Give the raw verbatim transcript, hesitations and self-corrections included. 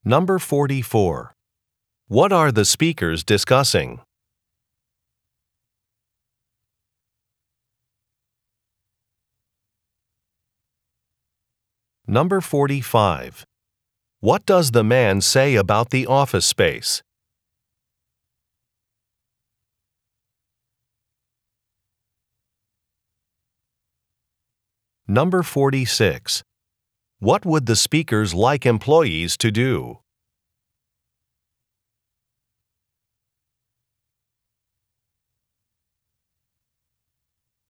Number forty-four. What are the speakers discussing? Number forty-five. What does the man say about the office space? Number forty-six. What would the speakers like employees to do?